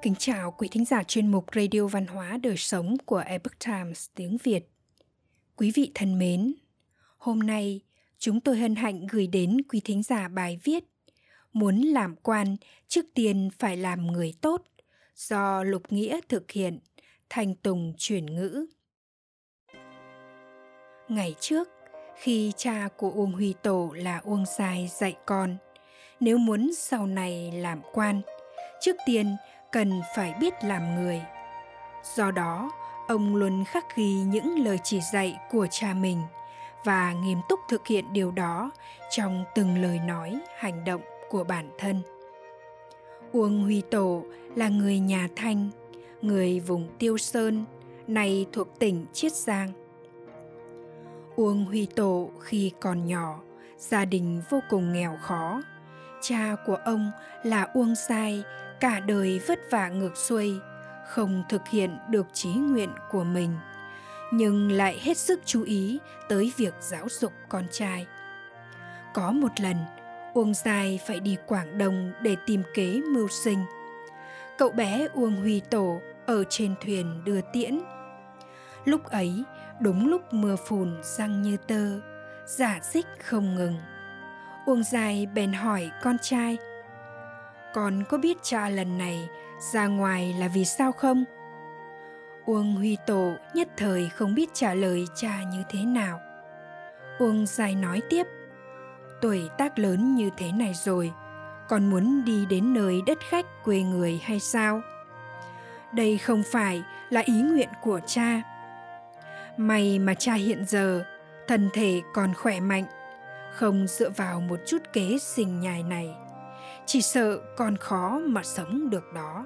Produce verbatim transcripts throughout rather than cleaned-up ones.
Kính chào quý thính giả chuyên mục Radio Văn hóa Đời Sống của Epoch Times tiếng Việt. Quý vị thân mến, hôm nay chúng tôi hân hạnh gửi đến quý thính giả bài viết Muốn làm quan, trước tiên phải làm người tốt, do Lục Nghĩa thực hiện, Thanh Tùng chuyển ngữ. Ngày trước, khi cha của Uông Huy Tổ là Uông Giai dạy con, nếu muốn sau này làm quan, trước tiên cần phải biết làm người. Do đó, ông luôn khắc ghi những lời chỉ dạy của cha mình và nghiêm túc thực hiện điều đó trong từng lời nói, hành động của bản thân. Uông Huy Tổ là người nhà Thanh, người vùng Tiêu Sơn, nay thuộc tỉnh Chiết Giang. Uông Huy Tổ khi còn nhỏ, gia đình vô cùng nghèo khó. Cha của ông là Uông Giai cả đời vất vả ngược xuôi, không thực hiện được chí nguyện của mình, nhưng lại hết sức chú ý tới việc giáo dục con trai. Có một lần, Uông Giai phải đi Quảng Đông để tìm kế mưu sinh. Cậu bé Uông Huy Tổ ở trên thuyền đưa tiễn. Lúc ấy, đúng lúc mưa phùn giăng như tơ, rả rích không ngừng. Uông Giai bèn hỏi con trai: "Con có biết cha lần này ra ngoài là vì sao không?" Uông Huy Tổ nhất thời không biết trả lời cha như thế nào. Uông Giai nói tiếp: "Tuổi tác lớn như thế này rồi, con muốn đi đến nơi đất khách quê người hay sao? Đây không phải là ý nguyện của cha. May mà cha hiện giờ thân thể còn khỏe mạnh, không dựa vào một chút kế sinh nhai này, chỉ sợ con khó mà sống được đó."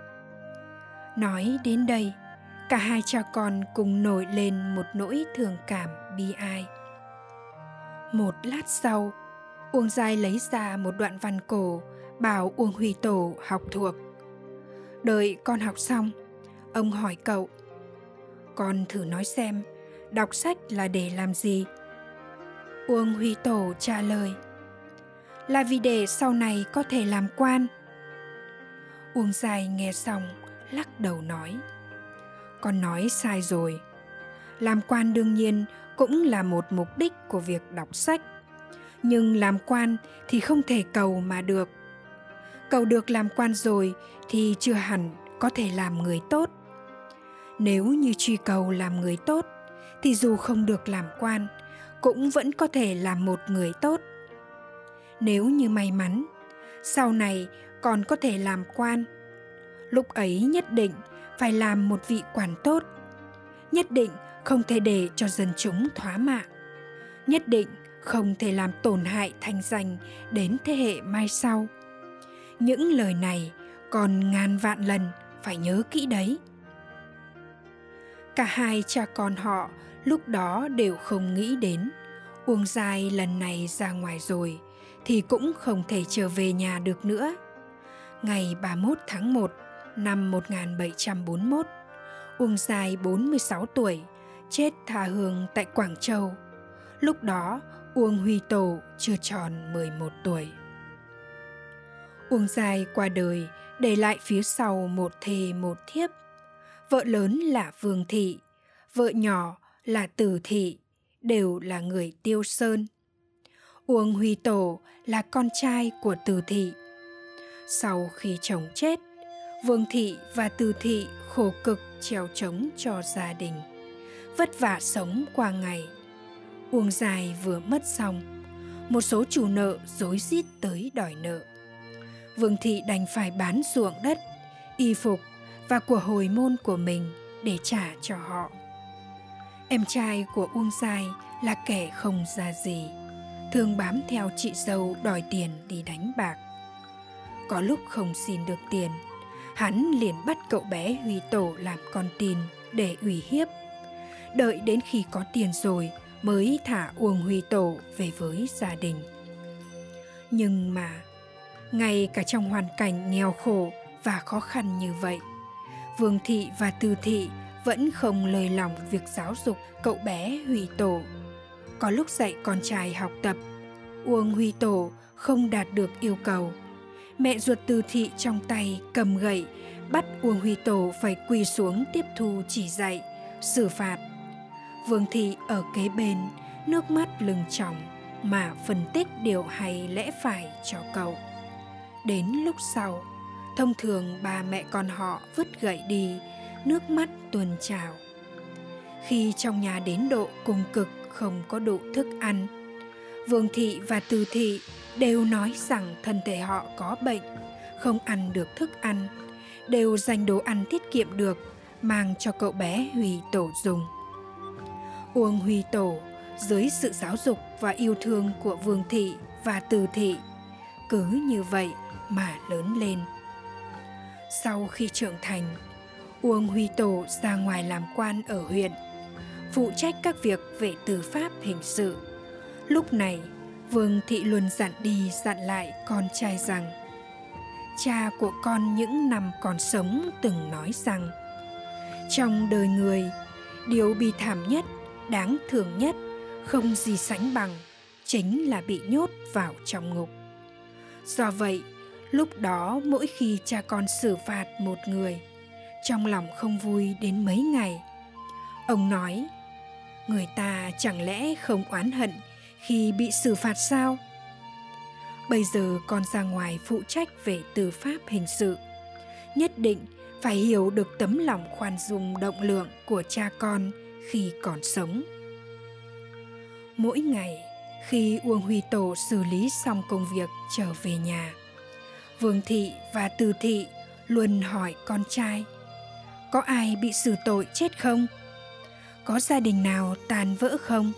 Nói đến đây, cả hai cha con cùng nổi lên một nỗi thương cảm bi ai. Một lát sau, Uông Giai lấy ra một đoạn văn cổ, bảo Uông Huy Tổ học thuộc. Đợi con học xong, ông hỏi cậu: "Con thử nói xem, đọc sách là để làm gì?" Uông Huy Tổ trả lời: "Là vì để sau này có thể làm quan." Uông Giai nghe xong, lắc đầu nói: "Con nói sai rồi. Làm quan đương nhiên cũng là một mục đích của việc đọc sách. Nhưng làm quan thì không thể cầu mà được. Cầu được làm quan rồi thì chưa hẳn có thể làm người tốt. Nếu như truy cầu làm người tốt, thì dù không được làm quan, cũng vẫn có thể làm một người tốt. Nếu như may mắn, sau này còn có thể làm quan, lúc ấy nhất định phải làm một vị quan tốt, nhất định không thể để cho dân chúng thóa mạ, nhất định không thể làm tổn hại thanh danh đến thế hệ mai sau. Những lời này còn ngàn vạn lần phải nhớ kỹ đấy." Cả hai cha con họ lúc đó đều không nghĩ đến Uông Giai lần này ra ngoài rồi thì cũng không thể trở về nhà được nữa. Ngày ba mươi mốt tháng một năm một nghìn bảy trăm bốn mươi mốt, Uông Giai bốn mươi sáu tuổi, chết tha hương tại Quảng Châu. Lúc đó, Uông Huy Tổ chưa tròn mười một tuổi. Uông Giai qua đời để lại phía sau một thê một thiếp. Vợ lớn là Vương Thị, vợ nhỏ là Từ Thị, đều là người Tiêu Sơn. Uông Huy Tổ là con trai của Từ Thị. Sau khi chồng chết, Vương Thị và Từ Thị khổ cực trèo trống cho gia đình, vất vả sống qua ngày. Uông Giai vừa mất xong, một số chủ nợ rối rít tới đòi nợ. Vương Thị đành phải bán ruộng đất, y phục và của hồi môn của mình để trả cho họ. Em trai của Uông Giai là kẻ không ra gì, thường bám theo chị dâu đòi tiền đi đánh bạc. Có lúc không xin được tiền, hắn liền bắt cậu bé Huy Tổ làm con tin để uy hiếp. Đợi đến khi có tiền rồi mới thả Uông Huy Tổ về với gia đình. Nhưng mà, ngay cả trong hoàn cảnh nghèo khổ và khó khăn như vậy, Vương Thị và Từ Thị vẫn không lơi lỏng việc giáo dục cậu bé Huy Tổ. Có lúc dạy con trai học tập, Uông Huy Tổ không đạt được yêu cầu. Mẹ ruột Từ Thị trong tay cầm gậy bắt Uông Huy Tổ phải quỳ xuống tiếp thu chỉ dạy, xử phạt. Vương Thị ở kế bên, nước mắt lưng tròng mà phân tích điều hay lẽ phải cho cậu. Đến lúc sau, thông thường bà mẹ con họ vứt gậy đi, nước mắt tuôn trào. Khi trong nhà đến độ cùng cực không có đủ thức ăn, Vương Thị và Từ Thị đều nói rằng thân thể họ có bệnh, không ăn được thức ăn, đều dành đồ ăn tiết kiệm được mang cho cậu bé Huy Tổ dùng. Uông Huy Tổ dưới sự giáo dục và yêu thương của Vương Thị và Từ Thị cứ như vậy mà lớn lên. Sau khi trưởng thành, Uông Huy Tổ ra ngoài làm quan ở huyện, phụ trách các việc về tư pháp hình sự. Lúc này, Vương Thị luôn dặn đi dặn lại con trai rằng: cha của con những năm còn sống từng nói rằng trong đời người, điều bi thảm nhất, đáng thương nhất, không gì sánh bằng chính là bị nhốt vào trong ngục. Do vậy, lúc đó mỗi khi cha con xử phạt một người, trong lòng không vui đến mấy ngày. Ông nói: người ta chẳng lẽ không oán hận khi bị xử phạt sao? Bây giờ con ra ngoài phụ trách về tư pháp hình sự, nhất định phải hiểu được tấm lòng khoan dung động lượng của cha con khi còn sống. Mỗi ngày, khi Uông Huy Tổ xử lý xong công việc trở về nhà, Vương Thị và Từ Thị luôn hỏi con trai: có ai bị xử tội chết không? Có gia đình nào tan vỡ không?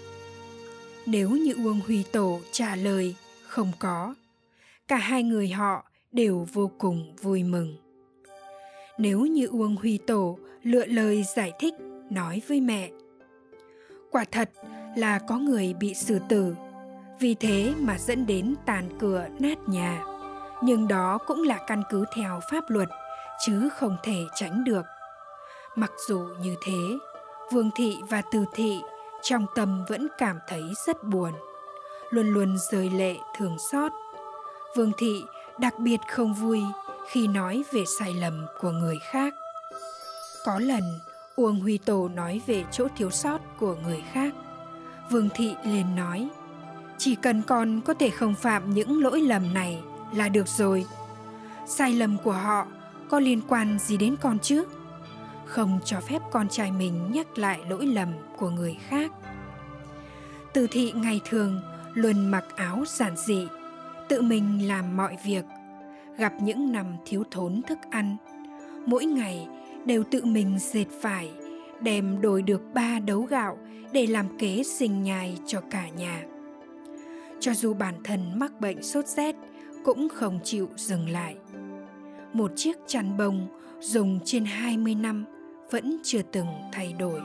Nếu như Uông Huy Tổ trả lời không có, cả hai người họ đều vô cùng vui mừng. Nếu như Uông Huy Tổ lựa lời giải thích nói với mẹ: quả thật là có người bị xử tử, vì thế mà dẫn đến tàn cửa nát nhà, nhưng đó cũng là căn cứ theo pháp luật, chứ không thể tránh được. Mặc dù như thế, Vương Thị và Từ Thị trong tâm vẫn cảm thấy rất buồn, luôn luôn rơi lệ thương xót. Vương Thị đặc biệt không vui khi nói về sai lầm của người khác. Có lần Uông Huy Tổ nói về chỗ thiếu sót của người khác, Vương Thị liền nói: chỉ cần con có thể không phạm những lỗi lầm này là được rồi. Sai lầm của họ có liên quan gì đến con chứ? Không cho phép con trai mình nhắc lại lỗi lầm của người khác. Từ Thị ngày thường luôn mặc áo giản dị, tự mình làm mọi việc. Gặp những năm thiếu thốn thức ăn, mỗi ngày đều tự mình dệt vải, đem đổi được ba đấu gạo để làm kế sinh nhai cho cả nhà. Cho dù bản thân mắc bệnh sốt rét cũng không chịu dừng lại. Một chiếc chăn bông dùng trên hai mươi năm vẫn chưa từng thay đổi.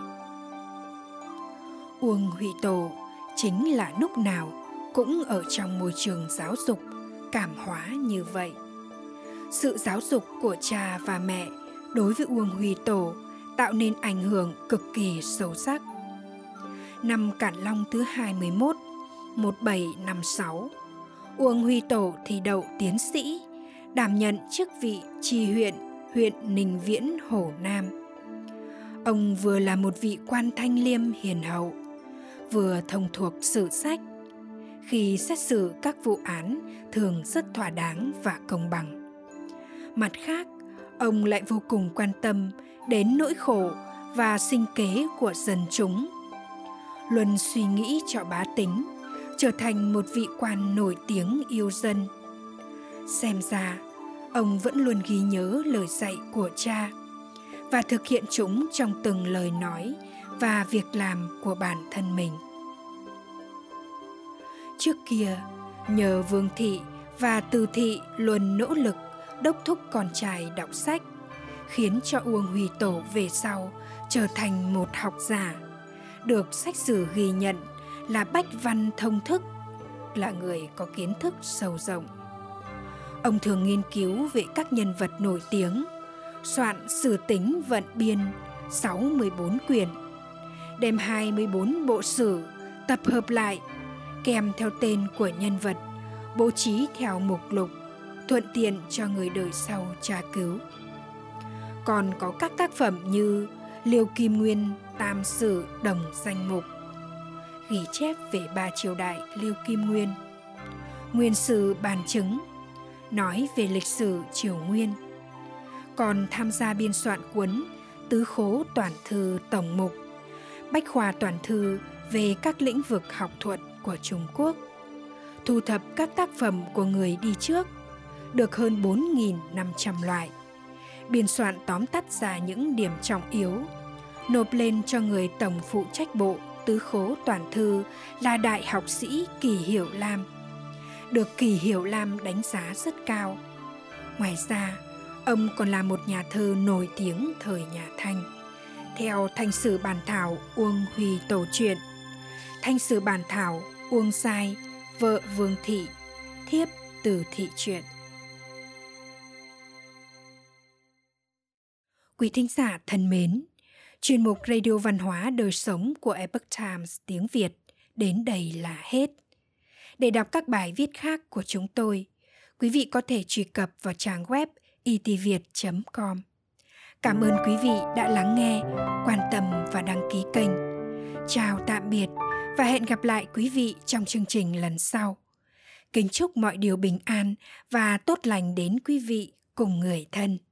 Uông Huy Tổ chính là lúc nào cũng ở trong môi trường giáo dục cảm hóa như vậy. Sự giáo dục của cha và mẹ đối với Uông Huy Tổ tạo nên ảnh hưởng cực kỳ sâu sắc. Năm Cản Long thứ hai mươi mốt, một nghìn bảy trăm năm mươi sáu, Uông Huy Tổ thi đậu tiến sĩ, đảm nhận chức vị tri huyện huyện Ninh Viễn, Hồ Nam. Ông vừa là một vị quan thanh liêm hiền hậu, vừa thông thuộc sử sách. Khi xét xử các vụ án thường rất thỏa đáng và công bằng. Mặt khác, ông lại vô cùng quan tâm đến nỗi khổ và sinh kế của dân chúng, luôn suy nghĩ cho bá tính, trở thành một vị quan nổi tiếng yêu dân. Xem ra, ông vẫn luôn ghi nhớ lời dạy của cha và thực hiện chúng trong từng lời nói và việc làm của bản thân mình. Trước kia, nhờ Vương Thị và Từ Thị luôn nỗ lực đốc thúc con trai đọc sách, khiến cho Uông Huy Tổ về sau trở thành một học giả, được sách sử ghi nhận là bách văn thông thức, là người có kiến thức sâu rộng. Ông thường nghiên cứu về các nhân vật nổi tiếng, soạn Sử Tính Vận Biên sáu mươi bốn quyển, đem hai mươi bốn bộ sử tập hợp lại, kèm theo tên của nhân vật, bố trí theo mục lục, thuận tiện cho người đời sau tra cứu. Còn có các tác phẩm như Liêu Kim Nguyên Tam Sử Đồng Danh Mục, ghi chép về ba triều đại Liêu Kim Nguyên, Nguyên Sử Bàn Chứng, nói về lịch sử triều Nguyên. Còn tham gia biên soạn cuốn Tứ Khố Toàn Thư Tổng Mục, Bách khoa Toàn Thư về các lĩnh vực học thuật của Trung Quốc, thu thập các tác phẩm của người đi trước, được hơn bốn nghìn năm trăm loại, biên soạn tóm tắt ra những điểm trọng yếu, nộp lên cho người tổng phụ trách bộ Tứ Khố Toàn Thư là Đại học sĩ Kỳ Hiểu Lam, được Kỳ Hiểu Lam đánh giá rất cao. Ngoài ra, ông còn là một nhà thơ nổi tiếng thời nhà Thanh. Theo Thanh Sử Bản Thảo Uông Huy Tổ truyện, Thanh Sử Bản Thảo Uông Sai, vợ Vương Thị, thiếp Từ Thị truyện. Quý thính giả thân mến, chuyên mục Radio Văn hóa Đời Sống của Epoch Times tiếng Việt đến đây là hết. Để đọc các bài viết khác của chúng tôi, quý vị có thể truy cập vào trang web i t viet chấm com. Cảm ơn quý vị đã lắng nghe, quan tâm và đăng ký kênh. Chào tạm biệt và hẹn gặp lại quý vị trong chương trình lần sau. Kính chúc mọi điều bình an và tốt lành đến quý vị cùng người thân.